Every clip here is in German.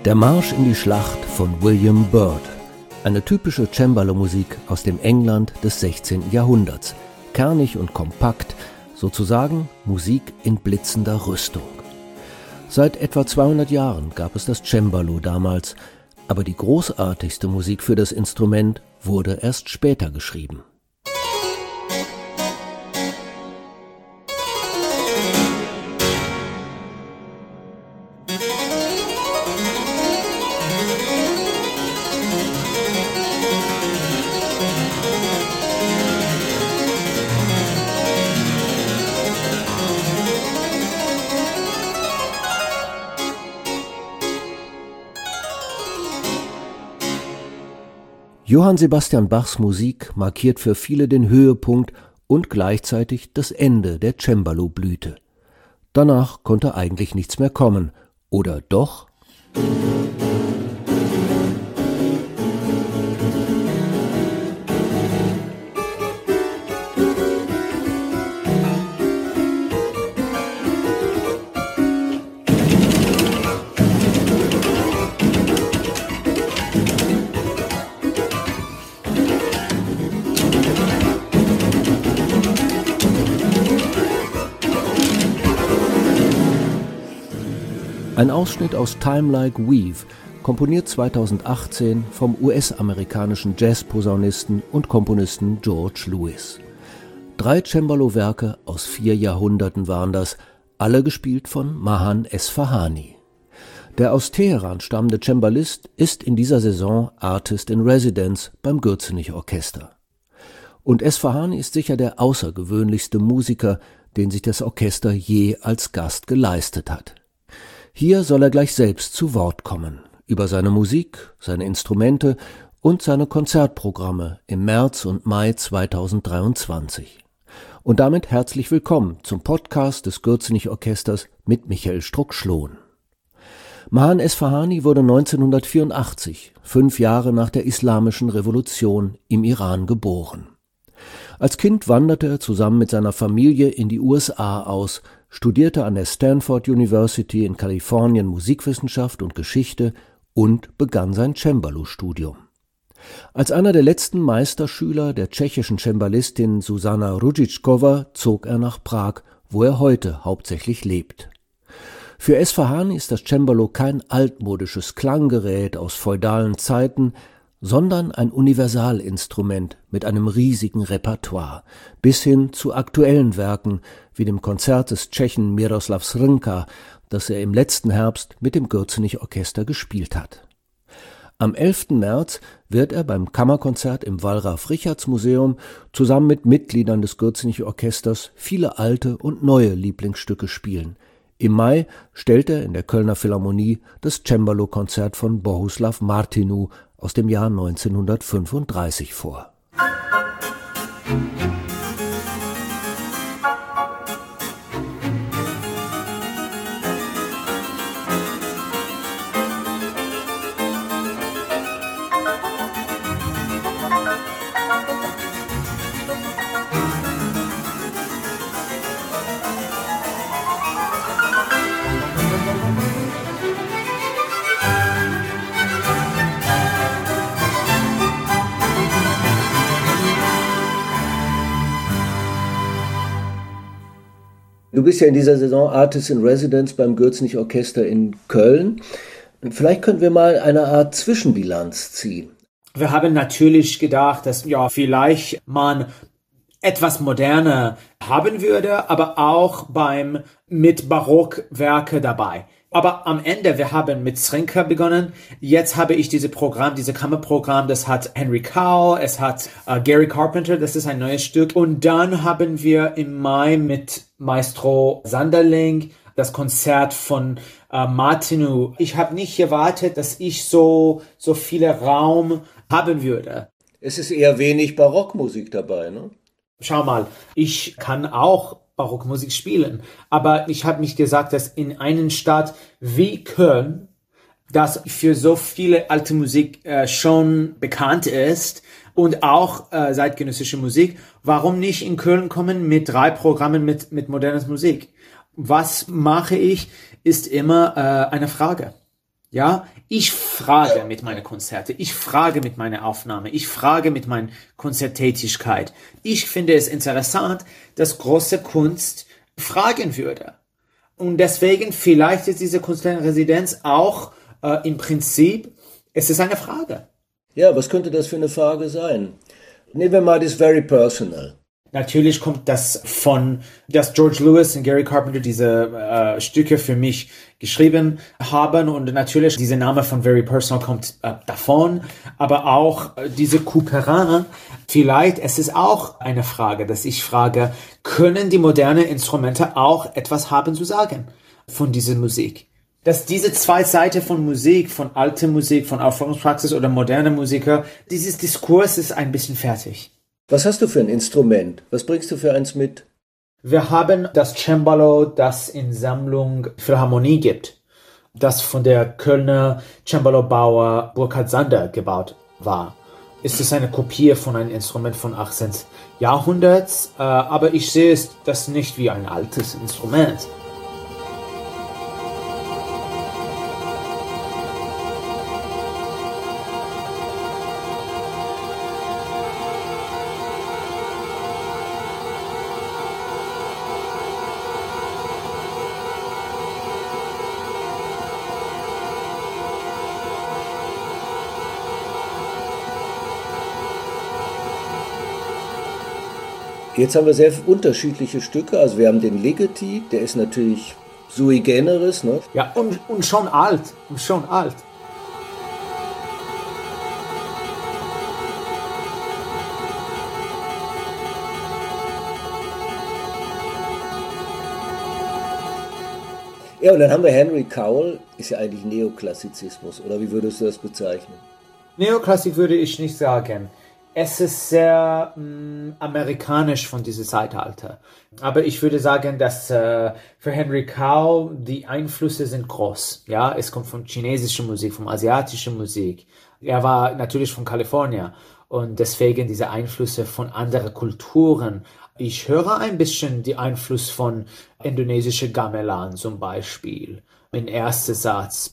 Der Marsch in die Schlacht von William Byrd. Eine typische Cembalo-Musik aus dem England des 16. Jahrhunderts. Kernig und kompakt, sozusagen Musik in blitzender Rüstung. Seit etwa 200 Jahren gab es das Cembalo damals, aber die großartigste Musik für das Instrument wurde erst später geschrieben. Johann Sebastian Bachs Musik markiert für viele den Höhepunkt und gleichzeitig das Ende der Cembalo-Blüte. Danach konnte eigentlich nichts mehr kommen. Oder doch? Ein Ausschnitt aus Time Like Weave, komponiert 2018 vom US-amerikanischen Jazz-Posaunisten und Komponisten George Lewis. 3 Cembalo-Werke aus 4 Jahrhunderten waren das, alle gespielt von Mahan Esfahani. Der aus Teheran stammende Cembalist ist in dieser Saison Artist in Residence beim Gürzenich-Orchester. Und Esfahani ist sicher der außergewöhnlichste Musiker, den sich das Orchester je als Gast geleistet hat. Hier soll er gleich selbst zu Wort kommen, über seine Musik, seine Instrumente und seine Konzertprogramme im März und Mai 2023. Und damit herzlich willkommen zum Podcast des Gürzenich-Orchesters mit Michael Struck-Schlohn. Mahan Esfahani wurde 1984, 5 Jahre nach der Islamischen Revolution, im Iran geboren. Als Kind wanderte er zusammen mit seiner Familie in die USA aus, studierte an der Stanford University in Kalifornien Musikwissenschaft und Geschichte und begann sein Cembalo-Studium. Als einer der letzten Meisterschüler der tschechischen Cembalistin Zuzana Růžičková zog er nach Prag, wo er heute hauptsächlich lebt. Für Esfahani ist das Cembalo kein altmodisches Klanggerät aus feudalen Zeiten, sondern ein Universalinstrument mit einem riesigen Repertoire, bis hin zu aktuellen Werken wie dem Konzert des Tschechen Miroslav Srnka, das er im letzten Herbst mit dem Gürzenich-Orchester gespielt hat. Am 11. März wird er beim Kammerkonzert im Wallraf-Richartz-Museum zusammen mit Mitgliedern des Gürzenich-Orchesters viele alte und neue Lieblingsstücke spielen. Im Mai stellt er in der Kölner Philharmonie das Cembalo-Konzert von Bohuslav Martinu aus dem Jahr 1935 vor. Du bist ja in dieser Saison Artist in Residence beim Gürzenich-Orchester in Köln. Vielleicht könnten wir mal eine Art Zwischenbilanz ziehen. Wir haben natürlich gedacht, dass vielleicht man etwas moderner haben würde, aber auch mit Barockwerke dabei. Aber am Ende, wir haben mit Srnka begonnen. Jetzt habe ich dieses Kammerprogramm, das hat Henry Cowell, es hat Gary Carpenter, das ist ein neues Stück. Und dann haben wir im Mai mit Maestro Sanderling das Konzert von Martinu. Ich habe nicht erwartet, dass ich so viel Raum haben würde. Es ist eher wenig Barockmusik dabei, ne? Schau mal, ich kann auch Barockmusik spielen. Aber ich habe mich gesagt, dass in einer Stadt wie Köln, das für so viele alte Musik schon bekannt ist und auch zeitgenössische Musik, warum nicht in Köln kommen mit 3 Programmen mit moderner Musik? Was mache ich, ist immer eine Frage. Ja, ich frage mit meinen Konzerten, ich frage mit meiner Aufnahme, ich frage mit meiner Konzerttätigkeit. Ich finde es interessant, dass große Kunst fragen würde. Und deswegen vielleicht ist diese Künstlerresidenz auch im Prinzip, es ist eine Frage. Ja, was könnte das für eine Frage sein? Nehmen wir mal das Very Personal. Natürlich kommt das von, dass George Lewis und Gary Carpenter diese Stücke für mich geschrieben haben und natürlich dieser Name von Very Personal kommt davon, aber auch diese Couperin, vielleicht es ist auch eine Frage, dass ich frage, können die modernen Instrumente auch etwas haben zu sagen von dieser Musik? Dass diese zwei Seiten von Musik, von alter Musik, von Aufführungspraxis oder moderner Musiker, dieses Diskurs ist ein bisschen fertig. Was hast du für ein Instrument? Was bringst du für eins mit? Wir haben das Cembalo, das in Sammlung Philharmonie gibt, das von der Kölner Cembalo-Bauer Burkhard Sander gebaut war. Es ist eine Kopie von einem Instrument von 18. Jahrhunderts, aber ich sehe das nicht wie ein altes Instrument. Jetzt haben wir sehr unterschiedliche Stücke. Also wir haben den Ligeti, der ist natürlich sui generis, ne? Ja, und schon alt, und schon alt. Ja, und dann haben wir Henry Cowell, ist ja eigentlich Neoklassizismus, oder wie würdest du das bezeichnen? Neoklassik würde ich nicht sagen. Es ist sehr amerikanisch von diesem Zeitalter. Aber ich würde sagen, dass für Henry Cowell die Einflüsse sind groß. Ja, es kommt von chinesischer Musik, von asiatischer Musik. Er war natürlich von Kalifornien und deswegen diese Einflüsse von anderen Kulturen. Ich höre ein bisschen die Einfluss von indonesischer Gamelan zum Beispiel. Im ersten Satz.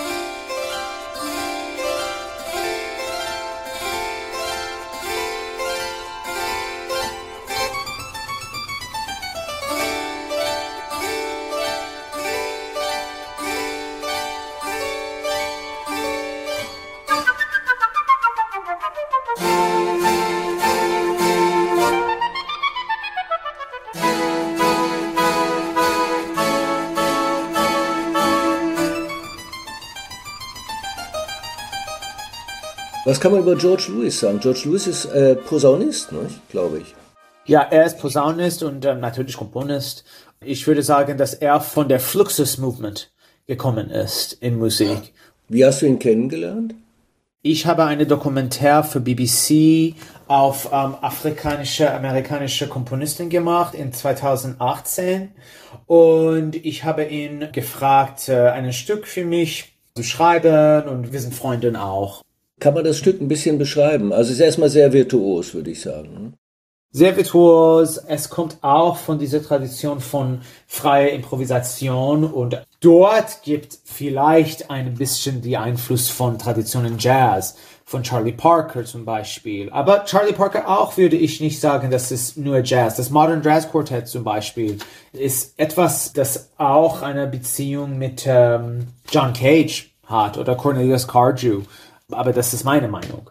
Was kann man über George Lewis sagen? George Lewis ist Posaunist, ne, glaube ich. Ja, er ist Posaunist und natürlich Komponist. Ich würde sagen, dass er von der Fluxus Movement gekommen ist in Musik. Wie hast du ihn kennengelernt? Ich habe eine Dokumentär für BBC auf afrikanische-amerikanische Komponisten gemacht in 2018 und ich habe ihn gefragt, ein Stück für mich zu schreiben und wir sind Freunde auch. Kann man das Stück ein bisschen beschreiben? Also es ist erstmal sehr virtuos, würde ich sagen. Sehr virtuos. Es kommt auch von dieser Tradition von freier Improvisation und dort gibt vielleicht ein bisschen die Einfluss von Traditionen Jazz, von Charlie Parker zum Beispiel. Aber Charlie Parker auch würde ich nicht sagen, das ist nur Jazz. Das Modern Jazz Quartet zum Beispiel ist etwas, das auch eine Beziehung mit John Cage hat oder Cornelius Cardew. Aber das ist meine Meinung.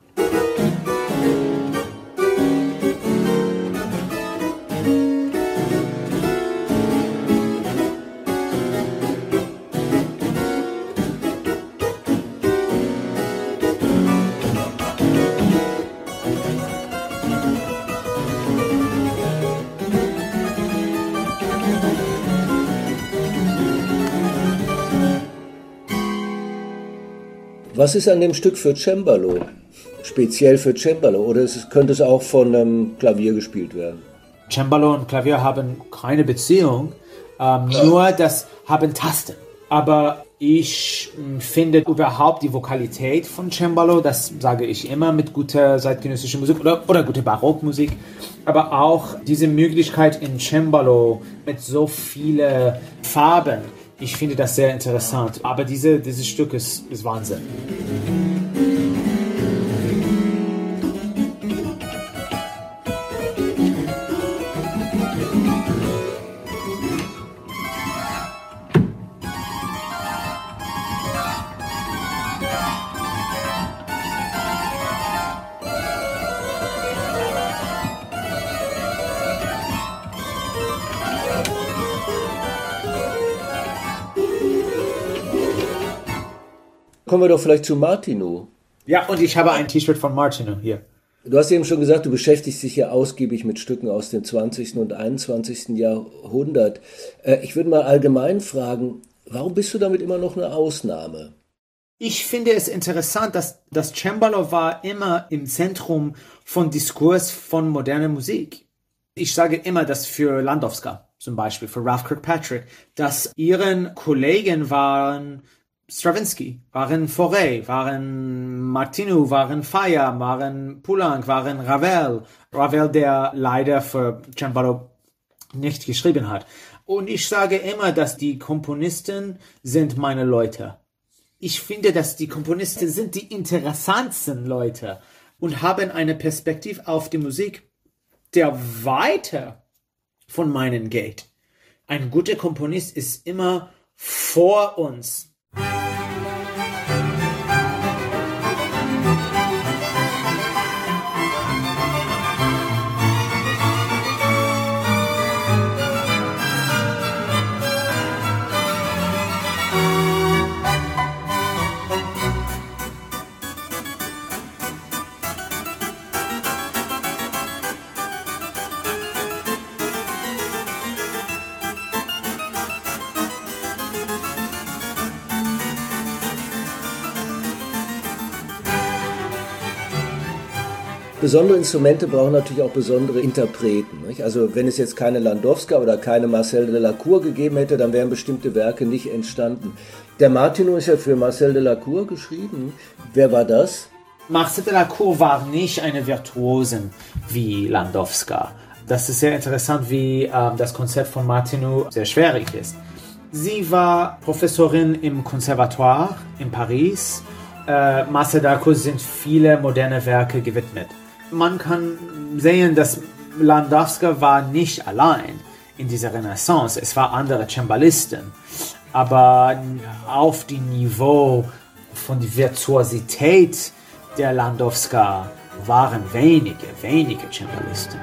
Was ist an dem Stück für Cembalo? Speziell für Cembalo? Oder könnte es auch von einem Klavier gespielt werden? Cembalo und Klavier haben keine Beziehung, nur das haben Tasten. Aber ich finde überhaupt die Vokalität von Cembalo, das sage ich immer mit guter zeitgenössischer Musik oder guter Barockmusik, aber auch diese Möglichkeit in Cembalo mit so vielen Farben Ich finde das sehr interessant. Aber dieses Stück ist Wahnsinn. Kommen wir doch vielleicht zu Martinu. Ja, und ich habe ein T-Shirt von Martinu hier. Du hast eben schon gesagt, du beschäftigst dich ja ausgiebig mit Stücken aus dem 20. und 21. Jahrhundert. Ich würde mal allgemein fragen, warum bist du damit immer noch eine Ausnahme? Ich finde es interessant, dass das Cembalo war immer im Zentrum von Diskurs von moderner Musik. Ich sage immer, dass für Landowska, zum Beispiel für Ralph Kirkpatrick, dass ihren Kollegen waren Stravinsky, waren Fauré, waren Martinu, waren Falla, waren Poulenc, waren Ravel. Ravel, der leider für Cembalo nicht geschrieben hat. Und ich sage immer, dass die Komponisten sind meine Leute. Ich finde, dass die Komponisten sind die interessantsten Leute und haben eine Perspektive auf die Musik, der weiter von meinen geht. Ein guter Komponist ist immer vor uns. Besondere Instrumente brauchen natürlich auch besondere Interpreten. Nicht? Also wenn es jetzt keine Landowska oder keine Marcel Delacour gegeben hätte, dann wären bestimmte Werke nicht entstanden. Der Martinu ist ja für Marcel Delacour geschrieben. Wer war das? Marcel Delacour war nicht eine Virtuosin wie Landowska. Das ist sehr interessant, wie das Konzept von Martinu sehr schwierig ist. Sie war Professorin im Conservatoire in Paris. Marcel Delacour sind viele moderne Werke gewidmet. Man kann sehen, dass Landowska war nicht allein in dieser Renaissance. Es waren andere Cembalisten. Aber auf dem Niveau von der Virtuosität der Landowska waren wenige Cembalisten.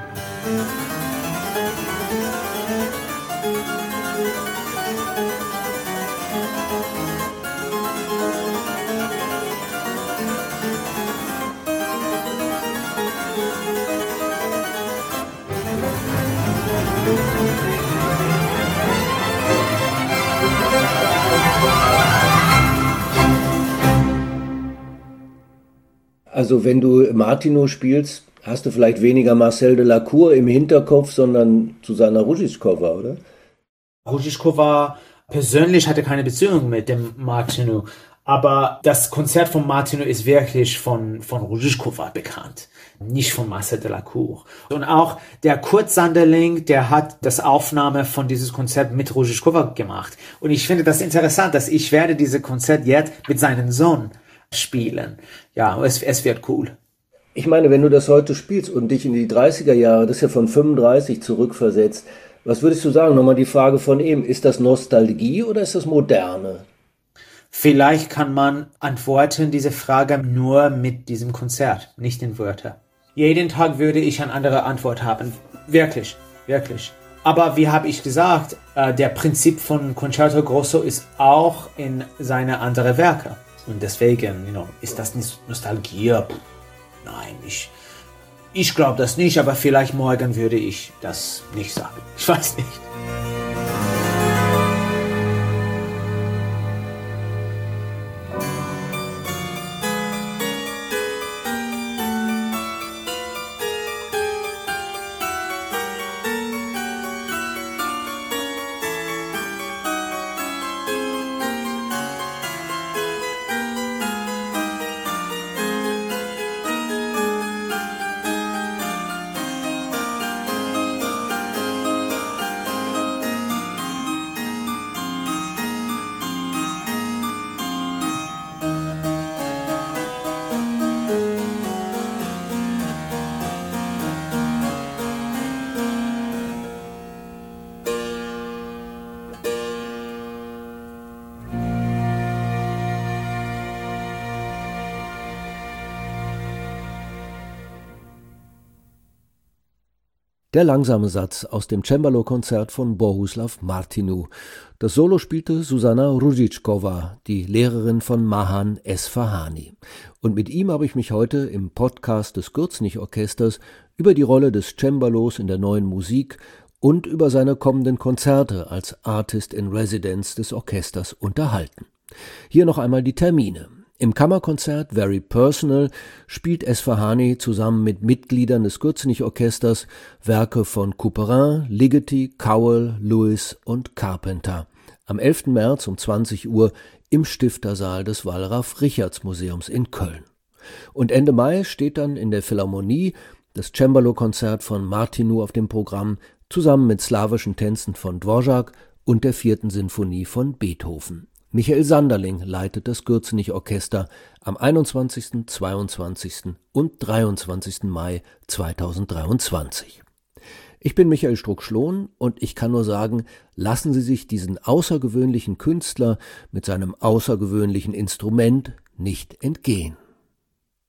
Also wenn du Martinu spielst, hast du vielleicht weniger Marcel Delacour im Hinterkopf, sondern Susanna Růžičková, oder? Růžičková persönlich hatte keine Beziehung mit dem Martinu, aber das Konzert von Martinu ist wirklich von Růžičková bekannt, nicht von Marcel Delacour. Und auch der Kurt Sanderling, der hat das Aufnahme von dieses Konzert mit Růžičková gemacht. Und ich finde das interessant, dass ich werde dieses Konzert jetzt mit seinem Sohn spielen. Ja, es wird cool. Ich meine, wenn du das heute spielst und dich in die 30er Jahre, das ist ja von 35 zurückversetzt, was würdest du sagen? Nochmal die Frage von eben, ist das Nostalgie oder ist das Moderne? Vielleicht kann man antworten diese Frage nur mit diesem Konzert, nicht in Wörter. Jeden Tag würde ich eine andere Antwort haben. Wirklich, wirklich. Aber wie habe ich gesagt, der Prinzip von Concerto Grosso ist auch in seine anderen Werke. Und deswegen, ist das nicht Nostalgie? Nein, ich glaube das nicht, aber vielleicht morgen würde ich das nicht sagen. Ich weiß nicht. Der langsame Satz aus dem Cembalo-Konzert von Bohuslav Martinu. Das Solo spielte Susanna Růžičková, die Lehrerin von Mahan Esfahani. Und mit ihm habe ich mich heute im Podcast des Gürzenich-Orchesters über die Rolle des Cembalos in der neuen Musik und über seine kommenden Konzerte als Artist in Residence des Orchesters unterhalten. Hier noch einmal die Termine. Im Kammerkonzert Very Personal spielt Esfahani zusammen mit Mitgliedern des Gürzenich-Orchesters Werke von Couperin, Ligeti, Cowell, Lewis und Carpenter. Am 11. März um 20 Uhr im Stiftersaal des Wallraf-Richarts-Museums in Köln. Und Ende Mai steht dann in der Philharmonie das Cembalo-Konzert von Martinu auf dem Programm, zusammen mit slawischen Tänzen von Dvořák und der 4. Sinfonie von Beethoven. Michael Sanderling leitet das Gürzenich-Orchester am 21., 22. und 23. Mai 2023. Ich bin Michael Strunk-Schlohn und ich kann nur sagen, lassen Sie sich diesen außergewöhnlichen Künstler mit seinem außergewöhnlichen Instrument nicht entgehen.